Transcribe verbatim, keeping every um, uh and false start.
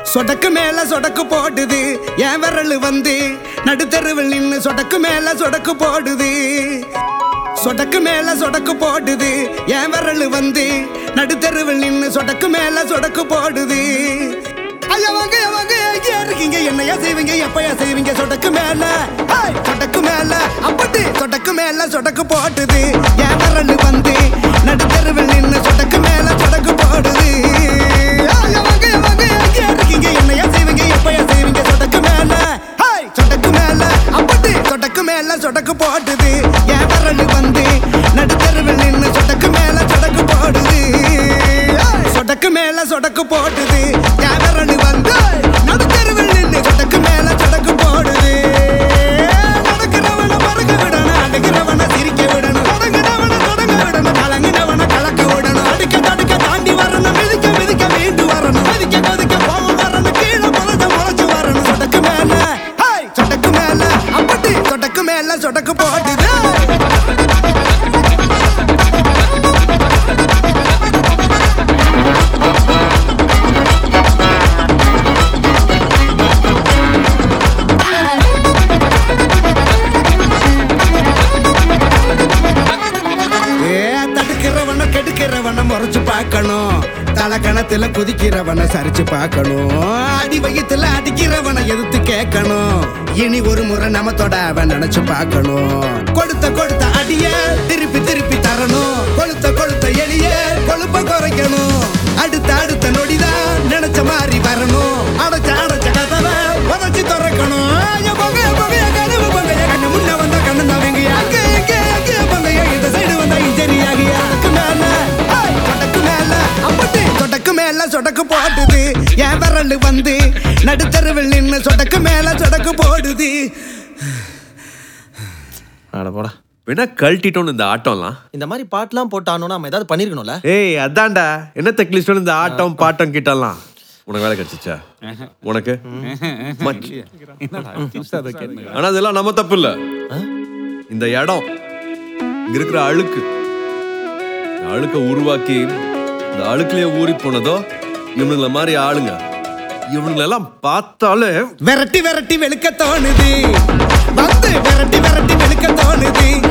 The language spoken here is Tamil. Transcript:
சொடக்கு மேல சொடக்கு போடுது என் விரல் வந்து நடுத்தருவில் நின்னு சொடக்கு மேல சொடக்கு போடுது. சொடக்கு மேல சொடக்கு போடுது என் விரல் வந்து நடுத்தருவில் நின்னு சொடக்கு மேல சொடக்கு போடுது. ஐயா வாங்க வாங்க எங்கேயா இருக்கீங்க, என்னையா செய்வீங்க, எப்பயா செய்வீங்க? சொடக்கு மேல சொடக்கு மேல அப்படி சொடக்கு மேல சொடக்கு போடுது என் விரல் வந்து நடுத்தருவில் நின்னு சொடக்கு மேல சொடக்கு போடுது. ஐயா வாங்க வாங்க எங்கேயா இருக்கீங்க, என்னையா செய்வீங்க, எப்பயா செய்வீங்க? சொடக்கு மேல சொடக்கு மேல அப்படி சொடக்கு மேல சொடக்கு போடுது என் விரல் வந்து நடுத்தருவில் நின்னு சொடக்கு மேல சொடக்கு போடுது. சொடக்கு மேல சொடக்கு போடுது என் விரல் வந்து நடுத்தருவில் நின்னு சொடக்கு மேல சொடக்கு போடுது. நடக்கிறவன மறக்க விடணும், அடிக்கிறவன சிரிக்க விடணும், தொடங்கினவன தொடங்க விடணும், கலங்கினவன கலக்க விடணும், அடிக்க தடுக்க தாண்டி வரணும், மிதிக்க மிதிக்க மீண்டு வரணும், மதிக்க கொதிக்க போக வரணும், கீழே முளைச்ச முளைச்சு வரணும். சொடக்கு மேல சொடக்கு மேல அப்படி சொடக்கு மேல சொடக்கு போடுது. முறைச்சு பார்க்கணும், தலக்கணத்துல குதிக்கிறவன சரிச்சு பார்க்கணும், அடி வயிற்றுல அடிக்கிறவனை எதிர்த்து கேட்கணும், இனி ஒரு முறை நம்ம தொட அவன் நினைச்சு பார்க்கணும். கொடுத்த கொடுத்த அடிய திருப்பி திருப்பி தரணும், கொளுத்த கொளுத்த எளிய கொழுப்ப குறைக்கணும், அடுத்த அடுத்த நொடிதான் நினைச்ச மாதிரி வரணும், அடைச்ச அடைச்ச கதவை உதச்சு திறக்கணும். கண்ணு முன்ன வந்தா கண்ணு தவங்க அங்க எங்க எங்க பங்கையா இந்த சைடு வந்தா இன்ஜரியாகிய அதுக்கு மேல சொடக்கு மேல சொடக்கு போடுது என் விரல் வந்து நடுத்தருவில் நின்னு சொடக்கு மேல சொடக்கு போடுது. அட போடா, வேணா கழட்டிட்டோன்னு இந்த ஆட்டம்லாம். இந்த மாதிரி பாட்டுலாம் போட்டானோன்னா நம்ம ஏதாவது பண்ணிருக்கணும்ல. ஏய் அதான்டா, என்ன தெக்லிஸ்டோன்னு இந்த ஆட்டம் பாட்டம் கிட்டலாம். உனக்கு வேலை கிடைச்சிச்சா? உனக்கு ஆனா அதெல்லாம் நம்ம தப்பு இல்ல. இந்த இடம் இங்க இருக்கிற அழுக்கு, அழுக்க உருவாக்கி இந்த அழுக்குலயே ஊறி போனதோ இவனுங்கள மாதிரி ஆளுங்க. இவனுங்களெல்லாம் பார்த்தாலே விரட்டி விரட்டி வெளுக்க தோணுது, வந்து விரட்டி விரட்டி வெளுக்க தோணுது.